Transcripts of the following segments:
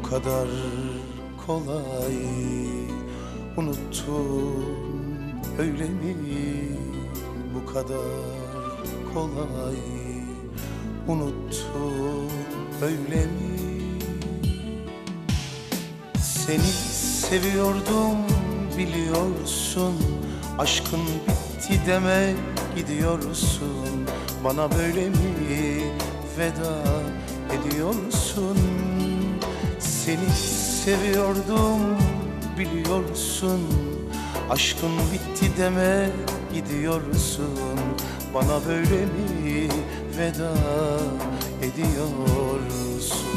kadar kolay unuttun öyle mi? Bu kadar kolay unuttun öyle mi? Seni seviyordum biliyorsun, aşkın bitti deme gidiyorsun. Bana böyle mi veda ediyorsun? Seni seviyordum biliyorsun, aşkın bitti deme gidiyorsun. Bana böyle mi veda ediyorsun?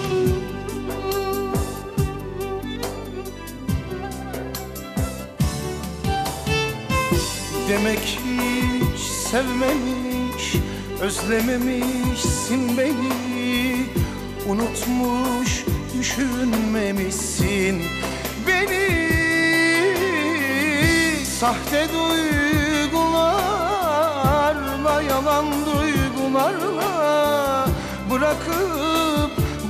Demek hiç sevmemiş, özlememişsin beni. Unutmuş, düşünmemişsin beni. Sahte duygularla, yalan duygularla bırakıp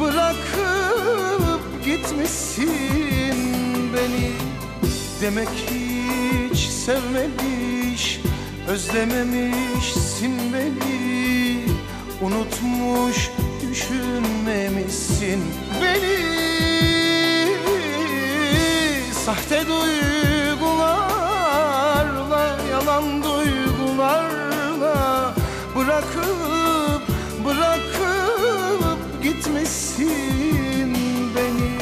gitmişsin beni. Demek hiç sevmemiş, özlememişsin beni. Unutmuş, düşünmemişsin beni. Sahte duygularla, yalan duygularla bırakıp gitmişsin beni.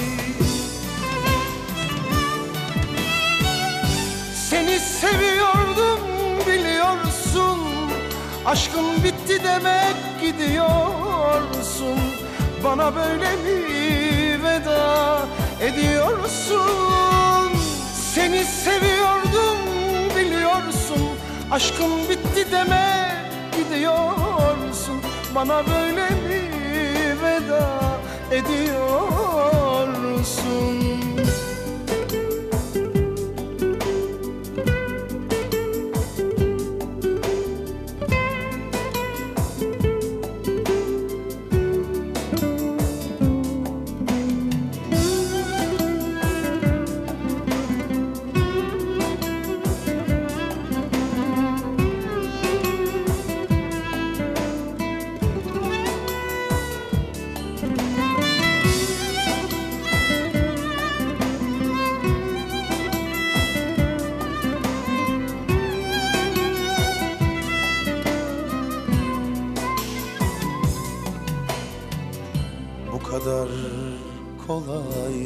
Seni seviyordum biliyorsun, aşkın bitti demek gidiyorsun. Bana böyle mi veda ediyorsun? Seni seviyordum biliyorsun, aşkın bitti demek gidiyorsun. Bana böyle mi veda ediyorsun? Bu kadar kolay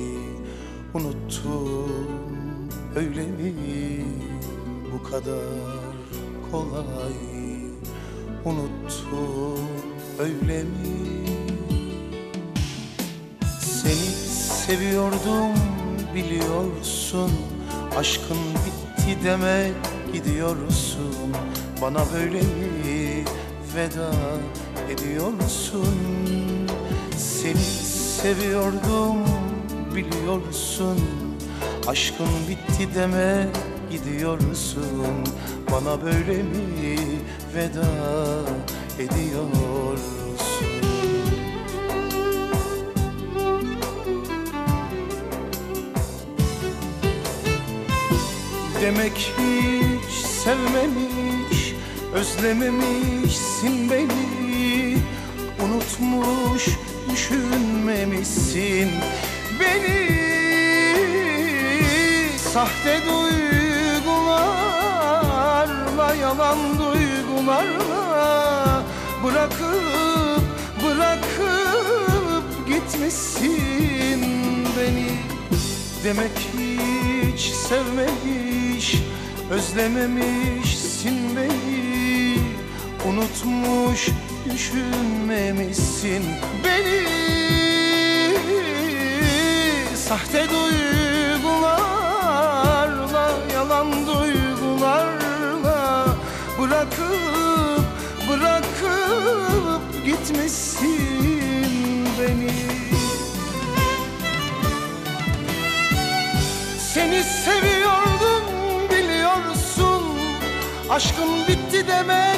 unuttun öyle mi? Bu kadar kolay unuttun öyle mi? Seni seviyordum biliyorsun, aşkın bitti deme gidiyorsun. Bana böyle mi veda ediyorsun? Seni seviyordum biliyorsun, aşkın bitti deme gidiyorsun. Bana böyle mi veda ediyorsun? Demek hiç sevmemiş, özlememişsin beni. Unutmuş, düşünmemişsin beni. Sahte duygularla, yalan duygularla bırakıp gitmişsin beni. Demek hiç sevmemiş, özlememişsin beni. Unutmuş, düşünmemişsin beni. Sahte duygularla, yalan duygularla bırakıp gitmişsin beni. Seni seviyordum biliyorsun, aşkın bitti demek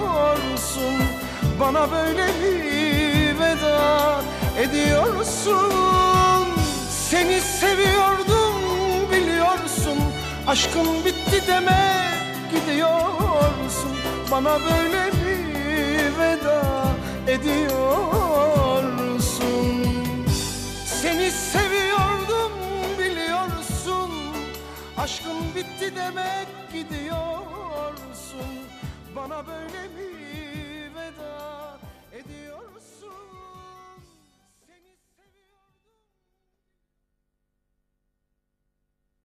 gidiyorsun. Bana böyle mi veda ediyorsun? Aşkım bitti demek gidiyorsun. Bana böyle mi veda ediyorsun? Seni seviyordum biliyorsun. Aşkım bitti demek gidiyorsun. Bana böyle mi